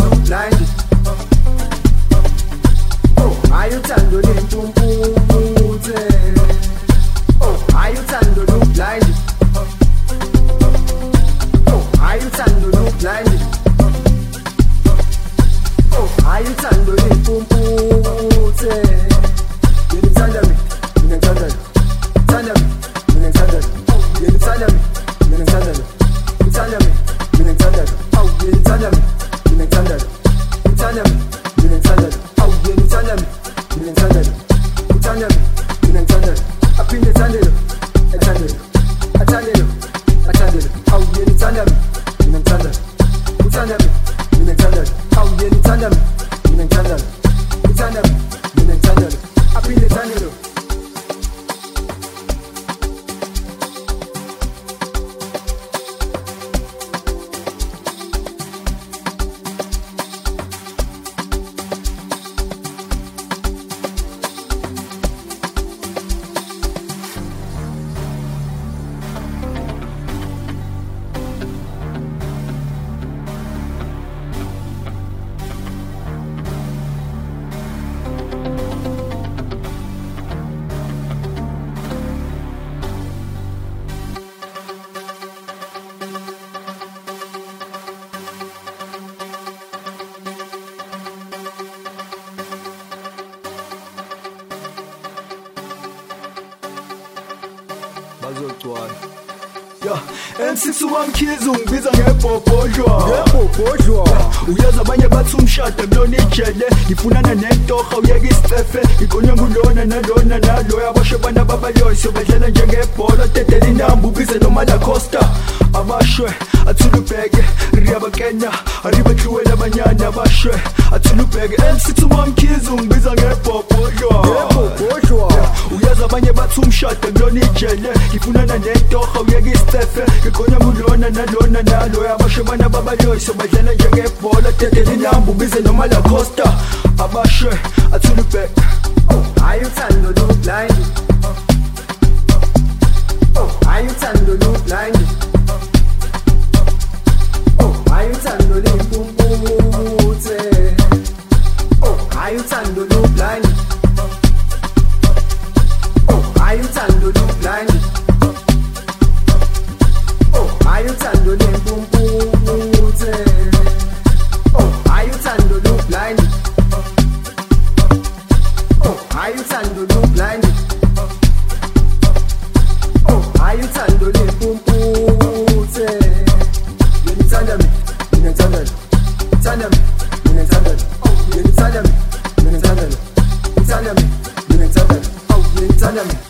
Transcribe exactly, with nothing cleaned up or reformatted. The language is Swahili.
look blind. Oh, ayuthando lempumputhe. Oh, ayuthando look blind. Oh, ayuthando look blind. Oh, ayuthando lempumputhe. Yena ithanda mina, mina ngithanda lo. Ithanda mina, mina ngithanda lo. Yena ithanda mina, mina ngithanda lo. Ithanda mina, mina ngithanda lo. Aw, yena ithanda mina, mina ngithanda lo. Ithanda mina, mina ngithanda lo. Aw, yena ithanda mina, mina ngithanda lo. Ithanda mina, mina ngithanda lo. Aphinde ithande lo, ethande lo. Athande lo, athande lo. Aw, yena ithanda mina, mina ngithanda lo. Ithanda mina, mina ngithanda lo. Aw, yena ithanda mina, mina ngithanda lo. Ithanda mina, mina ngithanda lo. Aphinde ithande lo. Yeah, M six wamkhiza ungibiza ngebhobhodlwa Ngebhobhodlwa uyazi abanye bathi umshado kulona ijele ifunana nentorha uyeka isicefe igonya kulona nalona nalo yabasho bana babalyoyise badlala njengebhola dedela inamba ubize noma la Costa abashwe athulubheke riyabakenya aribethuwela abanyana abashwe athulubheke M six wamkhiza ungibiza ngebhobhodlwa Ngebhobhodlwa uyazi abanye bathi umshado kulona ijele ifunana nentorha uyeka isicefe igonya kulona nalona nalo yabasho bana babalyoyise badlala njengebhola dedela inamba ubize noma la Costa abashwe athulubheke. Oh, ayuthando look blind. Oh, ayuthando look blind. Oh, ayuthando lempumputhe. Oh, ayuthando look blind. Oh, ayuthando look blind. Oh, ayuthando lempumputhe. Oh, ayuthando look blind. Oh, ayuthando look blind. Oh, ayuthando lempumputhe. Yena ithanda mina, mina ngithanda lo. Ithanda mina, mina ngithanda lo. Oh, yena ithanda mina, mina ngithanda lo. Ithanda mina, mina ngithanda lo. Oh, yena ithanda mina.